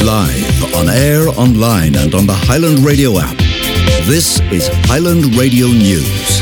Live, on air, online and on the Highland Radio app. This is Highland Radio News.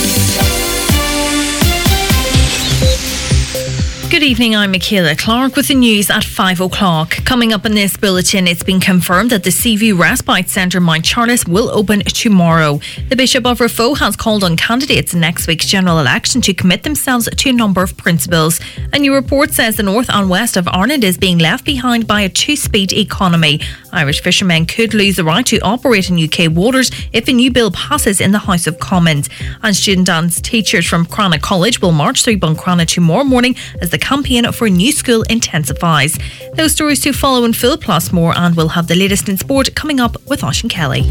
Good evening, I'm Michaela Clark with the news at 5 o'clock. Coming up in this bulletin, it's been confirmed that the Seaview Respite Centre Mount Charles will open tomorrow. The Bishop of Raphoe has called on candidates in next week's general election to commit themselves to a number of principles. A new report says the north and west of Ireland is being left behind by a two-speed economy. Irish fishermen could lose the right to operate in UK waters if a new bill passes in the House of Commons. And student and teachers from Cranagh College will march through Buncrana tomorrow morning as the campaign for a new school intensifies. Those stories to follow in full, plus more, and we'll have the latest in sport coming up with Oisín Kelly.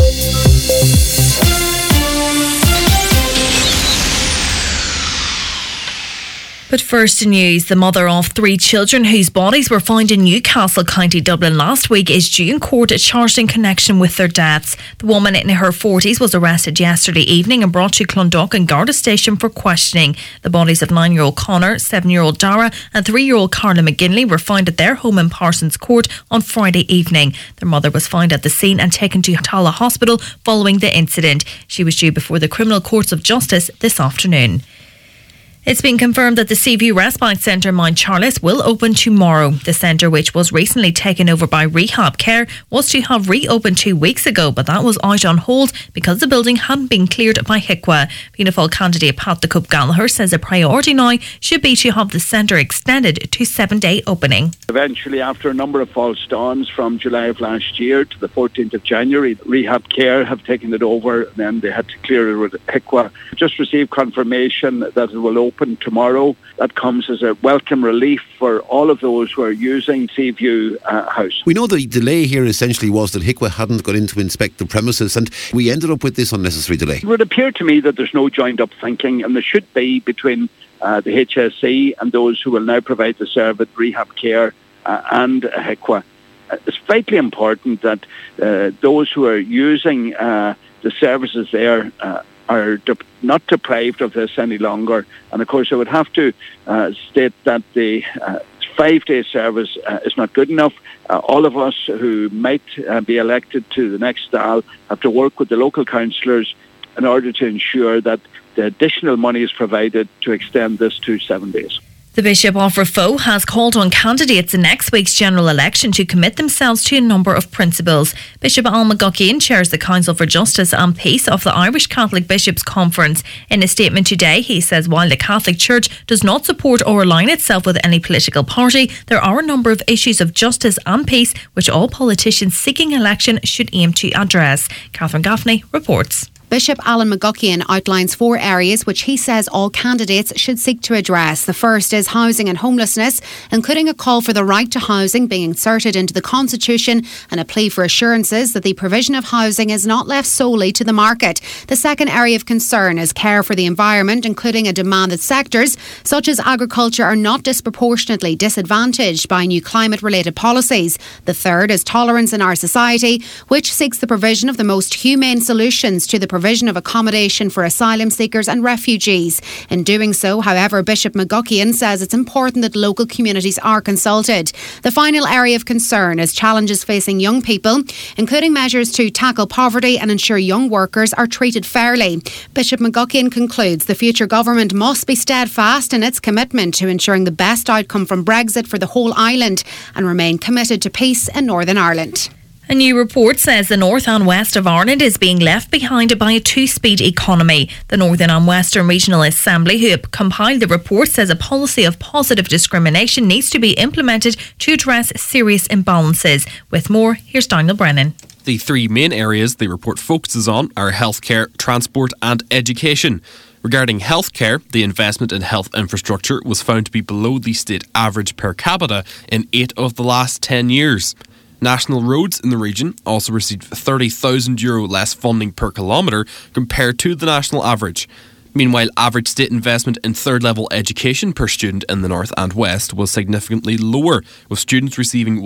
But first to news, the mother of 3 children whose bodies were found in Newcastle, County Dublin last week is due in court charged in connection with their deaths. The woman in her 40s was arrested yesterday evening and brought to Clondalkin and Garda Station for questioning. The bodies of 9-year-old Connor, 7-year-old Dara and 3-year-old Carla McGinley were found at their home in Parsons Court on Friday evening. Their mother was found at the scene and taken to Tala Hospital following the incident. She was due before the Criminal Courts of Justice this afternoon. It's been confirmed that the Seaview Respite Centre Mount Charles will open tomorrow. The centre, which was recently taken over by Rehab Care, was to have reopened 2 weeks ago, but that was out on hold because the building hadn't been cleared by HIQA. Fianna Fáil candidate Pat the Coop Gallagher says a priority now should be to have the centre extended to 7-day opening. Eventually, after a number of false dawns from July of last year to the 14th of January, Rehab Care have taken it over, and then they had to clear it with HIQA. Just received confirmation that it will open tomorrow. That comes as a welcome relief for all of those who are using Seaview House. We know the delay here essentially was that HIQA hadn't got in to inspect the premises, and we ended up with this unnecessary delay. It would appear to me that there's no joined up thinking, and there should be between the HSE and those who will now provide the service, Rehab Care and HIQA. It's vitally important that those who are using the services there are not deprived of this any longer. And of course I would have to state that the 5-day service is not good enough. All of us who might be elected to the next style have to work with the local councillors in order to ensure that the additional money is provided to extend this to 7 days. The Bishop of Raphoe has called on candidates in next week's general election to commit themselves to a number of principles. Bishop Al McGuckian chairs the Council for Justice and Peace of the Irish Catholic Bishops' Conference. In a statement today, he says while the Catholic Church does not support or align itself with any political party, there are a number of issues of justice and peace which all politicians seeking election should aim to address. Catherine Gaffney reports. Bishop Alan McGuckian outlines 4 areas which he says all candidates should seek to address. The first is housing and homelessness, including a call for the right to housing being inserted into the Constitution and a plea for assurances that the provision of housing is not left solely to the market. The second area of concern is care for the environment, including a demand that sectors such as agriculture are not disproportionately disadvantaged by new climate-related policies. The third is tolerance in our society, which seeks the provision of the most humane solutions to the provision of accommodation for asylum seekers and refugees. In doing so, however, Bishop McGuckian says it's important that local communities are consulted. The final area of concern is challenges facing young people, including measures to tackle poverty and ensure young workers are treated fairly. Bishop McGuckian concludes the future government must be steadfast in its commitment to ensuring the best outcome from Brexit for the whole island and remain committed to peace in Northern Ireland. A new report says the north and west of Ireland is being left behind by a two-speed economy. The Northern and Western Regional Assembly, who compiled the report, says a policy of positive discrimination needs to be implemented to address serious imbalances. With more, here's Daniel Brennan. The 3 main areas the report focuses on are healthcare, transport and education. Regarding healthcare, the investment in health infrastructure was found to be below the state average per capita in 8 of the last 10 years. National roads in the region also received €30,000 less funding per kilometre compared to the national average. Meanwhile, average state investment in third-level education per student in the north and west was significantly lower, with students receiving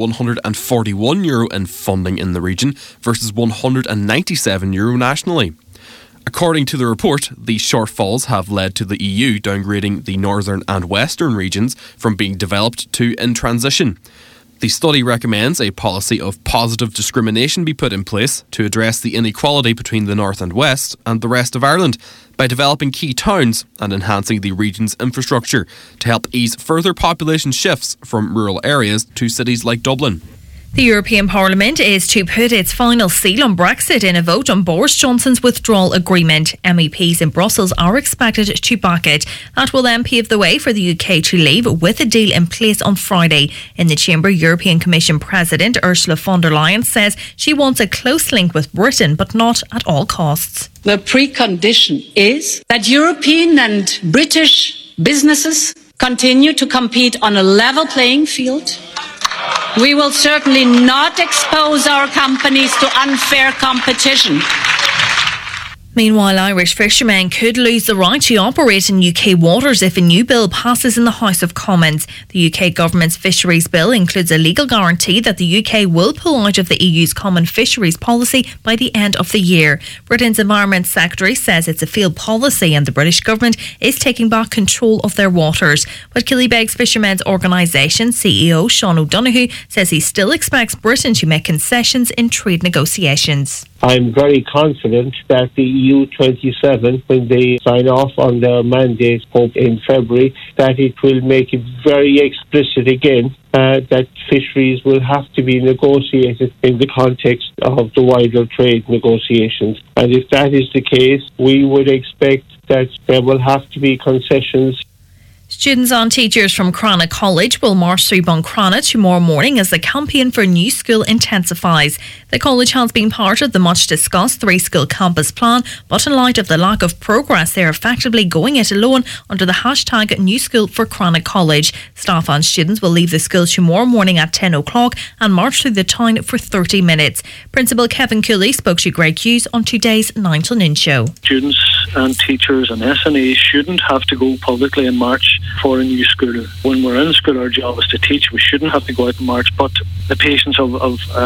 €141 in funding in the region versus €197 nationally. According to the report, these shortfalls have led to the EU downgrading the northern and western regions from being developed to in transition. The study recommends a policy of positive discrimination be put in place to address the inequality between the North and West and the rest of Ireland by developing key towns and enhancing the region's infrastructure to help ease further population shifts from rural areas to cities like Dublin. The European Parliament is to put its final seal on Brexit in a vote on Boris Johnson's withdrawal agreement. MEPs in Brussels are expected to back it. That will then pave the way for the UK to leave with a deal in place on Friday. In the Chamber, European Commission President Ursula von der Leyen says she wants a close link with Britain, but not at all costs. The precondition is that European and British businesses continue to compete on a level playing field. We will certainly not expose our companies to unfair competition. Meanwhile, Irish fishermen could lose the right to operate in UK waters if a new bill passes in the House of Commons. The UK government's fisheries bill includes a legal guarantee that the UK will pull out of the EU's common fisheries policy by the end of the year. Britain's Environment Secretary says it's a failed policy and the British government is taking back control of their waters. But Killybegs Fishermen's Organisation CEO Sean O'Donoghue says he still expects Britain to make concessions in trade negotiations. I'm very confident that the EU 27, when they sign off on their mandate, hope in February, that it will make it very explicit again that fisheries will have to be negotiated in the context of the wider trade negotiations. And if that is the case, we would expect that there will have to be concessions. Students and teachers from Cranagh College will march through Buncrana tomorrow morning as the campaign for a new school intensifies. The college has been part of the much-discussed three-school campus plan, but in light of the lack of progress, they are effectively going it alone under the hashtag New School for Cranagh College. Staff and students will leave the school tomorrow morning at 10 o'clock and march through the town for 30 minutes. Principal Kevin Cooley spoke to Greg Hughes on today's 9 till noon show. Students and teachers and SNAs shouldn't have to go publicly and march for a new school. When we're in school, our job is to teach. We shouldn't have to go out and march, but the patience of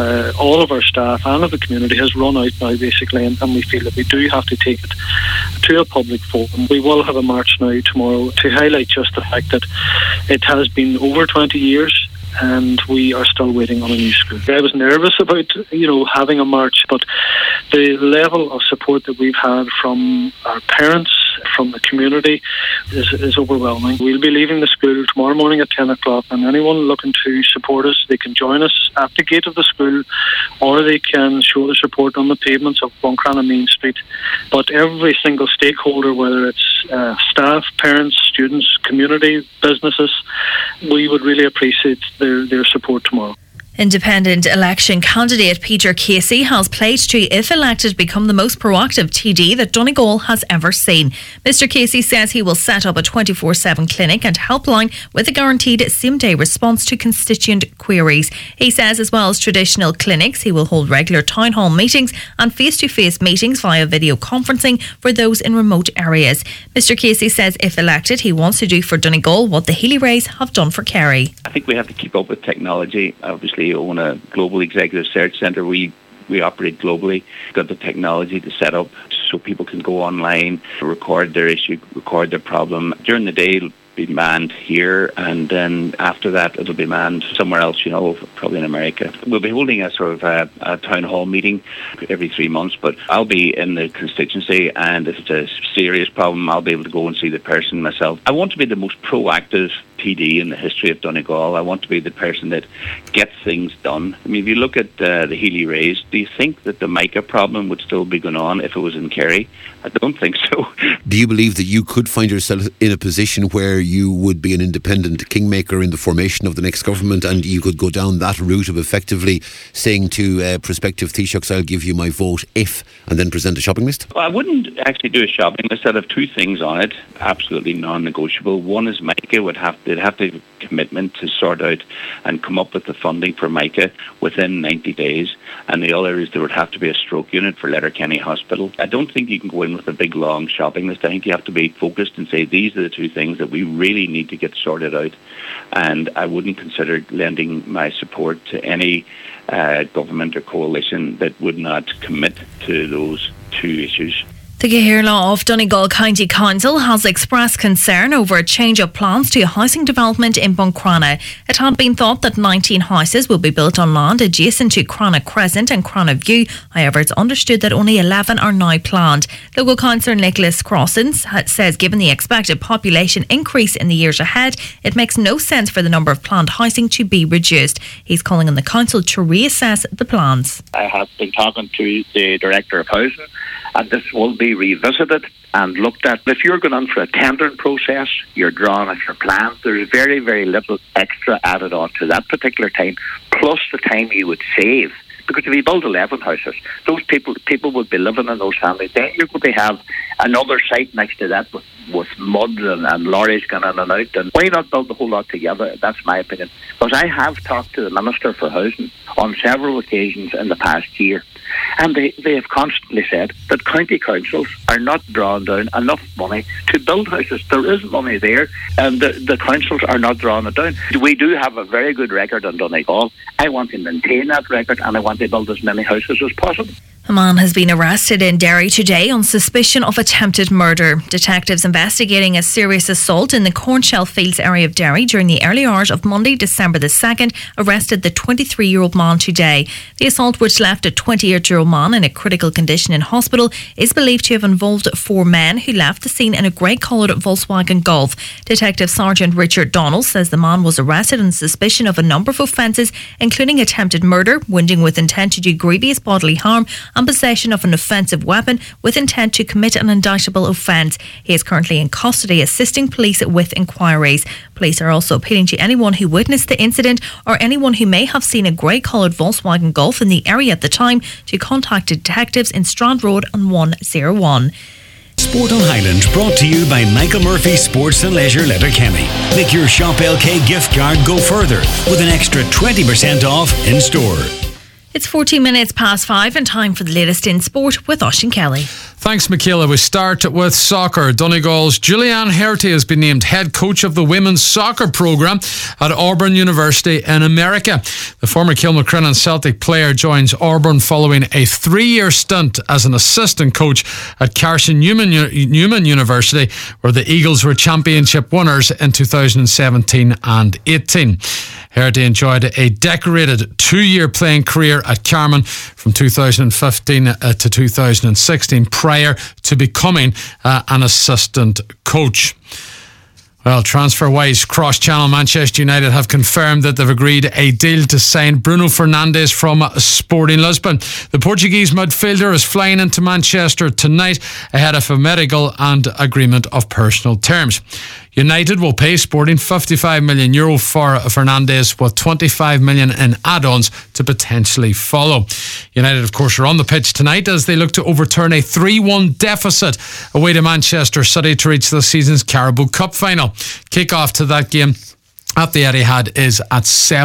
all of our staff and of the community has run out now, basically, and we feel that we do have to take it to a public forum. We will have a march now tomorrow to highlight just the fact that it has been over 20 years and we are still waiting on a new school. I was nervous about, having a march, but the level of support that we've had from our parents, from the community, is overwhelming. We'll be leaving the school tomorrow morning at 10 o'clock, and anyone looking to support us, they can join us at the gate of the school, or they can show their support on the pavements of Buncrana Main Street. But every single stakeholder, whether it's staff, parents, students, community, businesses, we would really appreciate their support tomorrow. Independent election candidate Peter Casey has pledged to, if elected, become the most proactive TD that Donegal has ever seen. Mr Casey says he will set up a 24/7 clinic and helpline with a guaranteed same-day response to constituent queries. He says as well as traditional clinics, he will hold regular town hall meetings and face-to-face meetings via video conferencing for those in remote areas. Mr Casey says if elected, he wants to do for Donegal what the Healy Rays have done for Kerry. I think we have to keep up with technology. Obviously, own a global executive search centre. We operate globally. Got the technology to set up so people can go online, record their issue, record their problem. During the day, it'll be manned here, and then after that, it'll be manned somewhere else, probably in America. We'll be holding a sort of a town hall meeting every 3 months, but I'll be in the constituency, and if it's a serious problem, I'll be able to go and see the person myself. I want to be the most proactive PD in the history of Donegal. I want to be the person that gets things done. I mean, if you look at the Healy Rays, do you think that the mica problem would still be going on if it was in Kerry? I don't think so. Do you believe that you could find yourself in a position where you would be an independent kingmaker in the formation of the next government, and you could go down that route of effectively saying to prospective Taoiseachs, I'll give you my vote if, and then present a shopping list? Well, I wouldn't actually do a shopping list. I'd have two things on it, absolutely non-negotiable. One is mica they'd have to have a commitment to sort out and come up with the funding for mica within 90 days. And the other is there would have to be a stroke unit for Letterkenny Hospital. I don't think you can go in with a big, long shopping list. I think you have to be focused and say these are the two things that we really need to get sorted out. And I wouldn't consider lending my support to any government or coalition that would not commit to those two issues. The Cathaoirleach of Donegal County Council has expressed concern over a change of plans to a housing development in Buncrana. It had been thought that 19 houses will be built on land adjacent to Crana Crescent and Crana View. However, it's understood that only 11 are now planned. Local councillor Nicholas Crossins says given the expected population increase in the years ahead, it makes no sense for the number of planned housing to be reduced. He's calling on the council to reassess the plans. I have been talking to the Director of Housing, and this will be revisited and looked at. If you're going on for a tendering process, you're drawing up your plans, there's very, very little extra added on to that particular time, plus the time you would save. Because if you build 11 houses, those people would be living in those families. Then you're going to have another site next to that with mud and lorries going in and out. And why not build the whole lot together? That's my opinion. Because I have talked to the Minister for Housing on several occasions in the past year. And they have constantly said that county councils are not drawing down enough money to build houses. There is money there, and the councils are not drawing it down. We do have a very good record in Donegal. I want to maintain that record, and I want to build as many houses as possible. A man has been arrested in Derry today on suspicion of attempted murder. Detectives investigating a serious assault in the Cornshell Fields area of Derry during the early hours of Monday, December the 2nd, arrested the 23-year-old man today. The assault, which left a 28-year-old man in a critical condition in hospital, is believed to have involved 4 men who left the scene in a grey-coloured Volkswagen Golf. Detective Sergeant Richard Donnell says the man was arrested on suspicion of a number of offences, including attempted murder, wounding with intent to do grievous bodily harm, and possession of an offensive weapon with intent to commit an indictable offence. He is currently in custody assisting police with inquiries. Police are also appealing to anyone who witnessed the incident or anyone who may have seen a grey-coloured Volkswagen Golf in the area at the time to contact detectives in Strand Road on 101. Sport on Highland brought to you by Michael Murphy Sports and Leisure Letterkenny. Make your Shop LK gift card go further with an extra 20% off in store. It's 14 minutes past 5 and time for the latest in sport with Oisín Kelly. Thanks, Michaela. We start with soccer. Donegal's Julianne Herty has been named head coach of the women's soccer programme at Auburn University in America. The former Kilmacrennan Celtic player joins Auburn following a 3-year stint as an assistant coach at Carson Newman University, where the Eagles were championship winners in 2017 and 18. Herty enjoyed a decorated 2-year playing career at Carman from 2015 to 2016 prior to becoming an assistant coach. Well, transfer-wise, cross-channel Manchester United have confirmed that they've agreed a deal to sign Bruno Fernandes from Sporting Lisbon. The Portuguese midfielder is flying into Manchester tonight ahead of a medical and agreement of personal terms. United will pay Sporting €55 million for Fernandes, with $25 million in add-ons to potentially follow. United, of course, are on the pitch tonight as they look to overturn a 3-1 deficit away to Manchester City to reach this season's Carabao Cup final. Kick-off to that game at the Etihad is at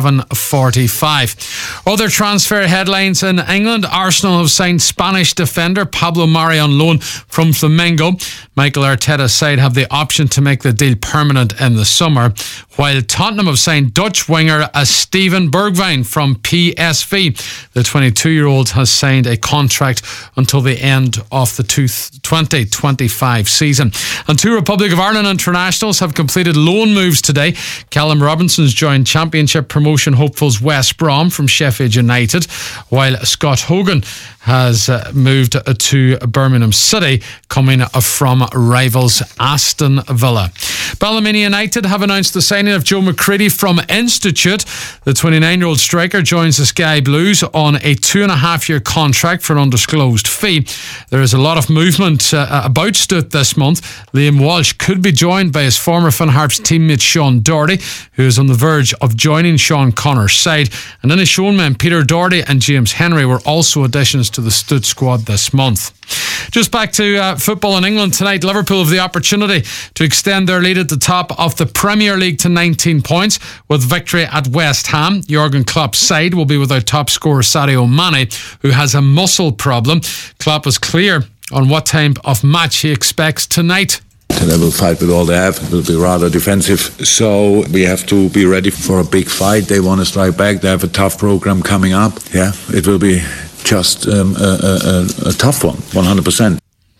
7:45. Other transfer headlines in England. Arsenal have signed Spanish defender Pablo Mari on loan from Flamengo. Michael Arteta's side have the option to make the deal permanent in the summer, while Tottenham have signed Dutch winger Steven Bergwijn from PSV. The 22-year-old has signed a contract until the end of the 2025 season. And 2 Republic of Ireland internationals have completed loan moves today. Callum Robinson's joined Championship promotion hopefuls West Brom from Sheffield United, while Scott Hogan has moved to Birmingham City, coming from rivals Aston Villa. Ballymena United have announced the signing of Joe McCready from Institute. The 29-year-old striker joins the Sky Blues on a 2.5-year contract for an undisclosed fee. There is a lot of movement about Sturt this month. Liam Walsh could be joined by his former Finn Harps teammate Sean Doherty, who is on the verge of joining Sean Connor's side. And then his shown men Peter Doherty and James Henry were also additions to the Sturt squad this month. Just back to football in England tonight. Liverpool have the opportunity to extend their lead at the top of the Premier League to 19 points with victory at West Ham. Jurgen Klopp's side will be without top scorer Sadio Mane, who has a muscle problem. Klopp is clear on what type of match he expects tonight. They will fight with all they have. It will be rather defensive. So we have to be ready for a big fight. They want to strike back. They have a tough program coming up. Yeah, it will be just a tough one, 100%.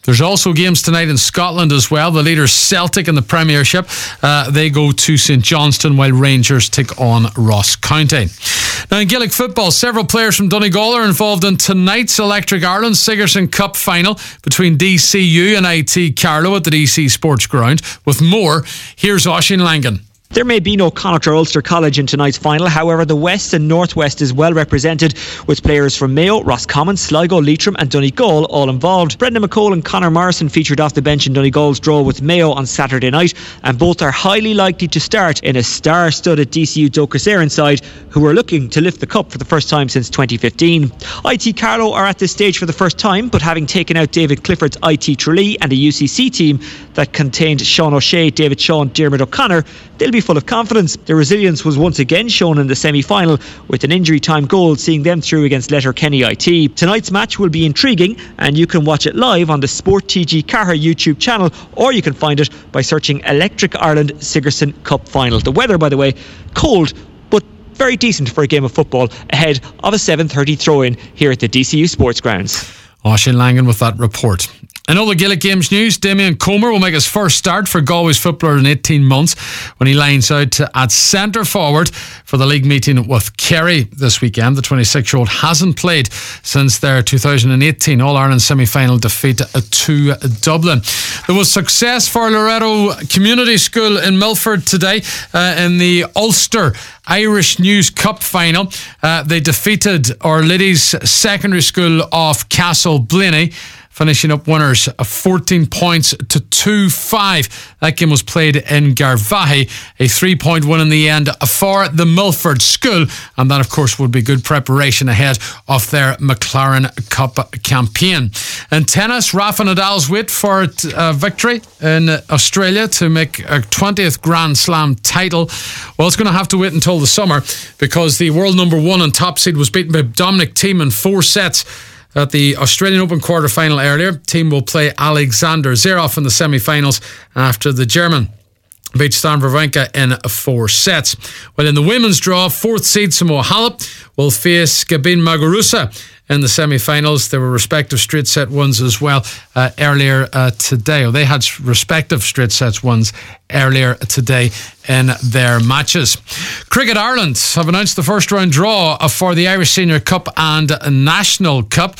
There's also games tonight in Scotland as well. The leaders Celtic in the Premiership, they go to St Johnstone, while Rangers take on Ross County. Now in Gaelic football, several players from Donegal are involved in tonight's Electric Ireland Sigerson Cup final between DCU and IT Carlow at the DC Sports Ground. With more, here's Oisín Langan. There may be no Connacht or Ulster College in tonight's final. However, the West and Northwest is well represented, with players from Mayo, Roscommon, Sligo, Leitrim and Donegal all involved. Brendan McCole and Conor Morrison featured off the bench in Donegal's draw with Mayo on Saturday night, and both are highly likely to start in a star-studded DCU Docus Éireann side, who are looking to lift the cup for the first time since 2015. IT Carlow are at this stage for the first time, but having taken out David Clifford's IT Tralee and a UCC team that contained Sean O'Shea, David Shaw and Diarmuid O'Connor, they'll be full of confidence. Their resilience was once again shown in the semi-final, with an injury time goal seeing them through against Letterkenny IT. Tonight's match will be intriguing, and you can watch it live on the Sport TG Carher YouTube channel, or you can find it by searching Electric Ireland Sigerson Cup Final. The weather, by the way, cold but very decent for a game of football ahead of a 7:30 throw-in here at the DCU Sports Grounds. Oisín Langan with that report. In other Gaelic Games news, Damien Comer will make his first start for Galway's footballer in 18 months when he lines out at centre forward for the league meeting with Kerry this weekend. The 26-year-old hasn't played since their 2018 All-Ireland semi-final defeat to Dublin. There was success for Loreto Community School in Milford today in the Ulster Irish News Cup final. They defeated Our Lady's Secondary School of Castle Blaney, finishing up winners of 14 points to 2-5. That game was played in Garvaghey, a 3-point win in the end for the Milford School, and that of course would be good preparation ahead of their McLaren Cup campaign. In tennis, Rafa Nadal's wait for a victory in Australia to make a 20th Grand Slam title. Well, it's going to have to wait until the summer, because the world number one and top seed was beaten by Dominic Thiem in 4 sets at the Australian Open quarter-final earlier. Thiem will play Alexander Zverev in the semi-finals after the German beat Stan Wawrinka in 4 sets. Well, in the women's draw, 4th seed Samoa Halep will face Gabin Muguruza in the semi-finals. There were respective straight set wins as well earlier today. Or they had respective straight sets wins earlier today in their matches. Cricket Ireland have announced the first round draw for the Irish Senior Cup and National Cup.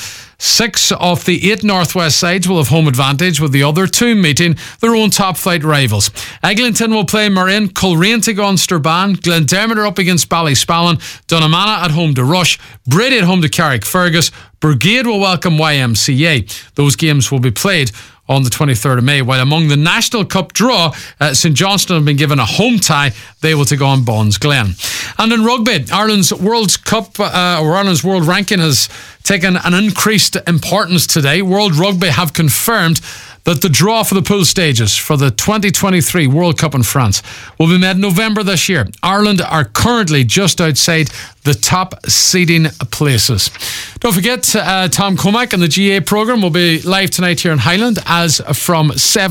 6 of the 8 Northwest sides will have home advantage, with the other 2 meeting their own top flight rivals. Eglinton will play Marin, Coleraine take on Strabane, Glendermot are up against Ballyspallin, Dunnamana at home to Rush, Brady at home to Carrickfergus, Brigade will welcome YMCA. Those games will be played on the 23rd of May, while among the National Cup draw, St Johnstone have been given a home tie. They will take on Bonds Glen. And in rugby, Ireland's World Cup, or Ireland's world ranking has taken an increased importance today. World Rugby have confirmed that the draw for the pool stages for the 2023 World Cup in France will be made in November this year. Ireland are currently just outside the top seeding places. Don't forget, Tom Comack and the GA programme will be live tonight here in Highland as from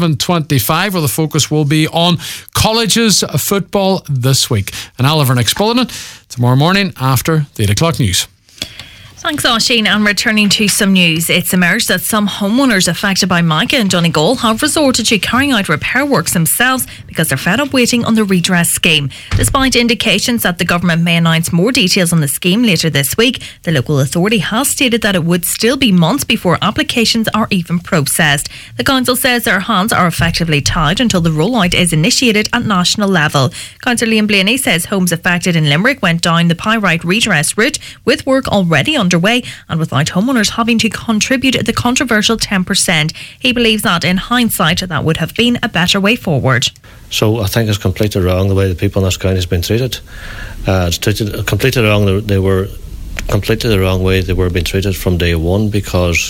7:25, where the focus will be on colleges football this week. And Oliver Nick Spullen tomorrow morning after the 8 o'clock news. Thanks, Oisín. And returning to some news, it's emerged that some homeowners affected by Micah in Donegal have resorted to carrying out repair works themselves because they're fed up waiting on the redress scheme. Despite indications that the government may announce more details on the scheme later this week, the local authority has stated that it would still be months before applications are even processed. The council says their hands are effectively tied until the rollout is initiated at national level. Councillor Liam Blaney says homes affected in Limerick went down the pyrite redress route, with work already underway and without homeowners having to contribute the controversial 10%. He believes that in hindsight that would have been a better way forward. So I think it's completely wrong the way the people in this county has been treated. It's treated completely wrong. They were completely the wrong way they were being treated from day one, because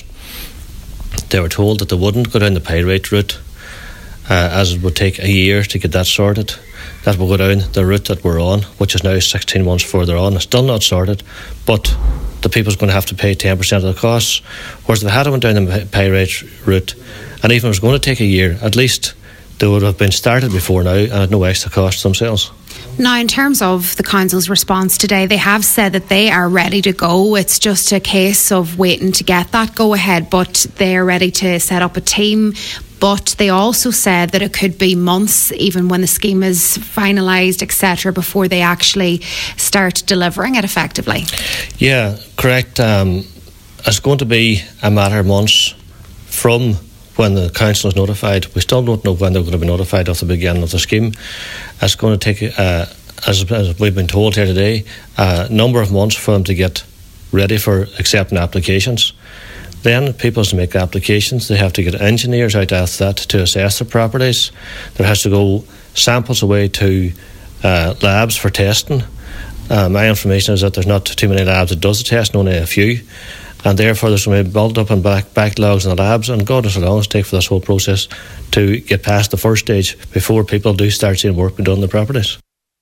they were told that they wouldn't go down the pyrite route, as it would take a year to get that sorted. That will go down the route that we're on, which is now 16 months further on. It's still not sorted, but the people's going to have to pay 10% of the costs. Whereas if they had went down the pyrite route, and even if it was going to take a year, at least they would have been started before now and at no extra cost themselves. Now, in terms of the council's response today, they have said that they are ready to go. It's just a case of waiting to get that go-ahead, but they're ready to set up a team. But they also said that it could be months, even when the scheme is finalised, etc., before they actually start delivering it effectively. Yeah, correct. It's going to be a matter of months from when the council is notified. We still don't know when they're going to be notified of the beginning of the scheme. It's going to take, as we've been told here today, a number of months for them to get ready for accepting applications. Then people to make applications, they have to get engineers out after that to assess the properties. There has to go samples away to labs for testing. My information is that there's not too many labs that does the testing, only a few. And therefore there's going to be built up and backlogs in the labs, and God knows how long it's take for this whole process to get past the first stage before people do start seeing work being done on the properties.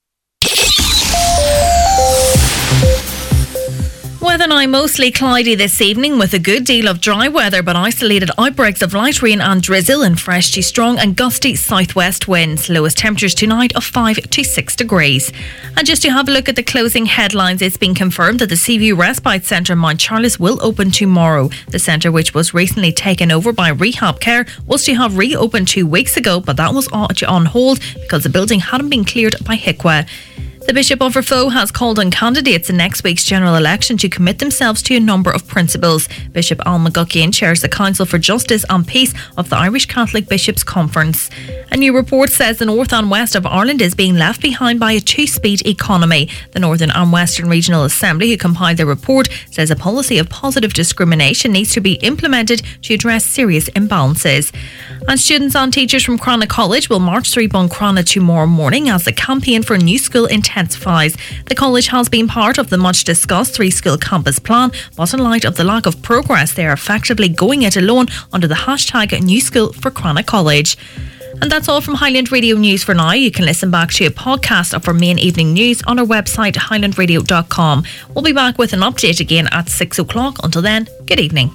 Weather now mostly cloudy this evening with a good deal of dry weather, but isolated outbreaks of light rain and drizzle and fresh to strong and gusty southwest winds. Lowest temperatures tonight of 5 to 6 degrees. And just to have a look at the closing headlines, it's been confirmed that the Seaview Respite Centre in Mount Charles will open tomorrow. The centre, which was recently taken over by Rehab Care, was to have reopened 2 weeks ago, but that was on hold because the building hadn't been cleared by HIQA. The Bishop of Raphoe has called on candidates in next week's general election to commit themselves to a number of principles. Bishop Al McGuckian chairs the Council for Justice and Peace of the Irish Catholic Bishops' Conference. A new report says the north and west of Ireland is being left behind by a two-speed economy. The Northern and Western Regional Assembly, who compiled the report, says a policy of positive discrimination needs to be implemented to address serious imbalances. And students and teachers from Crana College will march through Buncrana tomorrow morning as the campaign for a new school intensifies. The college has been part of the much discussed three-school campus plan, but in light of the lack of progress, they are effectively going it alone under the hashtag New School for Crana College. And that's all from Highland Radio News for now. You can listen back to a podcast of our main evening news on our website, highlandradio.com. We'll be back with an update again at 6 o'clock. Until then, good evening.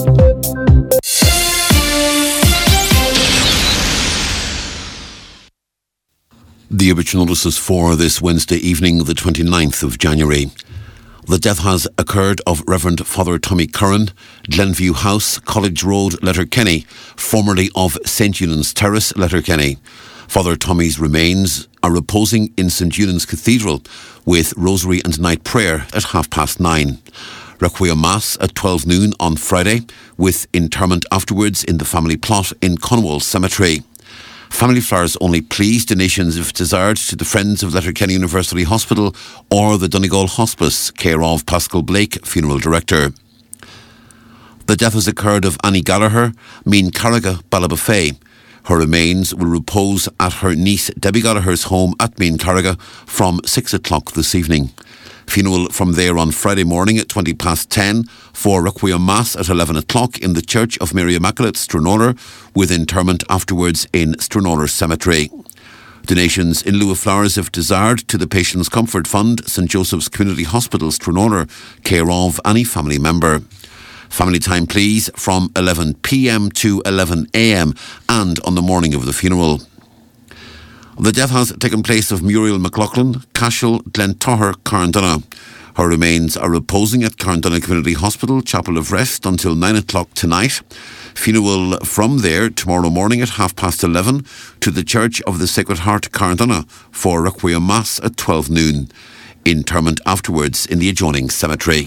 The obituary notices for this Wednesday evening, the 29th of January. The death has occurred of Reverend Father Tommy Curran, Glenview House, College Road, Letterkenny, formerly of St. Eunan's Terrace, Letterkenny. Father Tommy's remains are reposing in St. Eunan's Cathedral with Rosary and Night Prayer at 9:30. Requiem Mass at 12 noon on Friday, with interment afterwards in the family plot in Conwall Cemetery. Family flowers only, please. Donations, if desired, to the Friends of Letterkenny University Hospital or the Donegal Hospice, care of Pascal Blake, Funeral Director. The death has occurred of Annie Gallagher, Mean Carriga, Ballabafay. Her remains will repose at her niece Debbie Gallagher's home at Mean Carriga from 6 o'clock this evening. Funeral from there on Friday morning at 10:20 for Requiem Mass at 11 o'clock in the Church of Mary Immaculate, Stranraer, with interment afterwards in Stranraer Cemetery. Donations in lieu of flowers, if desired, to the Patients Comfort Fund, St Joseph's Community Hospital, Stranraer, care of any family member. Family time, please, from 11 p.m. to 11 a.m. and on the morning of the funeral. The death has taken place of Muriel McLaughlin, Cashel, Glentoher, Carndonagh. Her remains are reposing at Carndonagh Community Hospital, Chapel of Rest, until 9 o'clock tonight. Funeral from there tomorrow morning at 11:30 to the Church of the Sacred Heart, Carndonagh, for Requiem Mass at 12 noon. Interment afterwards in the adjoining cemetery.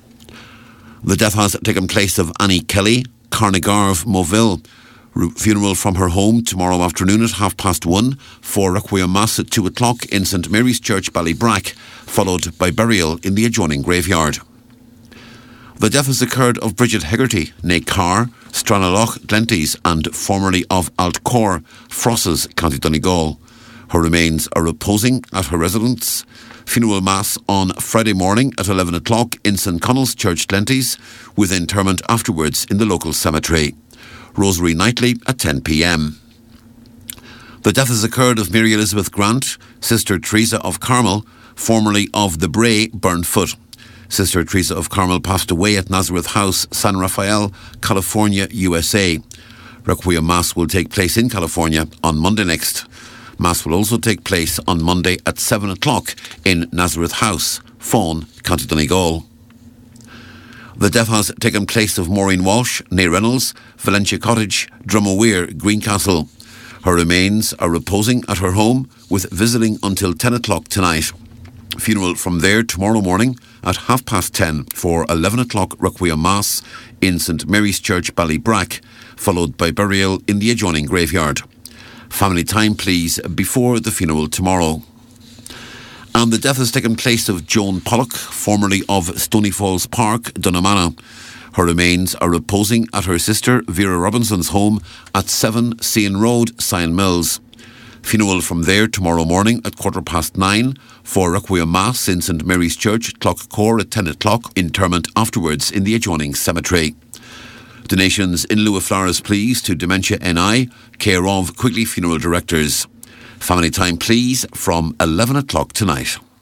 The death has taken place of Annie Kelly, Carnegarve, Moville. Funeral from her home tomorrow afternoon at 1:30 for Requiem Mass at 2 o'clock in St Mary's Church, Ballybrack, followed by burial in the adjoining graveyard. The death has occurred of Bridget Hegarty, née Carr, Stranaloch, Glenties, and formerly of Altcore, Frosses, County Donegal. Her remains are reposing at her residence. Funeral Mass on Friday morning at 11 o'clock in St Connell's Church, Glenties, with interment afterwards in the local cemetery. Rosary nightly at 10 p.m. The death has occurred of Mary Elizabeth Grant, Sister Teresa of Carmel, formerly of the Bray, Burnfoot. Sister Teresa of Carmel passed away at Nazareth House, San Rafael, California, USA. Requiem Mass will take place in California on Monday next. Mass will also take place on Monday at 7 o'clock in Nazareth House, Fawn, County Donegal. The death has taken place of Maureen Walsh, née Reynolds, Valentia Cottage, Drummaweir, Greencastle. Her remains are reposing at her home with visiting until 10 o'clock tonight. Funeral from there tomorrow morning at 10:30 for 11 o'clock Requiem Mass in St Mary's Church, Ballybrack, followed by burial in the adjoining graveyard. Family time, please, before the funeral tomorrow. And the death has taken place of Joan Pollock, formerly of Stony Falls Park, Dunnamana. Her remains are reposing at her sister Vera Robinson's home at 7 Sean Road, Sion Mills. Funeral from there tomorrow morning at 9:15 for Requiem Mass in St Mary's Church, Clough-Core at 10 o'clock. Interment afterwards in the adjoining cemetery. Donations in lieu of flowers, please, to Dementia NI, care of Quigley Funeral Directors. Family time, please, from 11 o'clock tonight.